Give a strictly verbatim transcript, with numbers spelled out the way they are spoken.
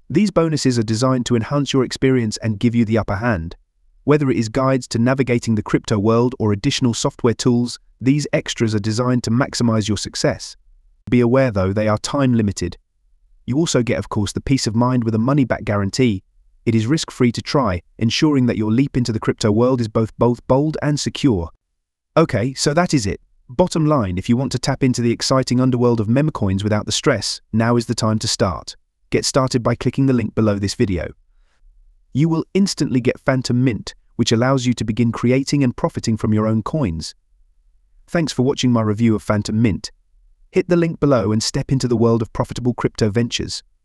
These bonuses are designed to enhance your experience and give you the upper hand. Whether it is guides to navigating the crypto world or additional software tools, these extras are designed to maximize your success. Be aware though, they are time limited. You also get, of course, the peace of mind with a money-back guarantee. It is risk-free to try, ensuring that your leap into the crypto world is both both bold and secure. Okay, so that is it. Bottom line, if you want to tap into the exciting underworld of memecoins without the stress, now is the time to start. Get started by clicking the link below this video. You will instantly get Phantom Mint, which allows you to begin creating and profiting from your own coins. Thanks for watching my review of Phantom Mint. Hit the link below and step into the world of profitable crypto ventures.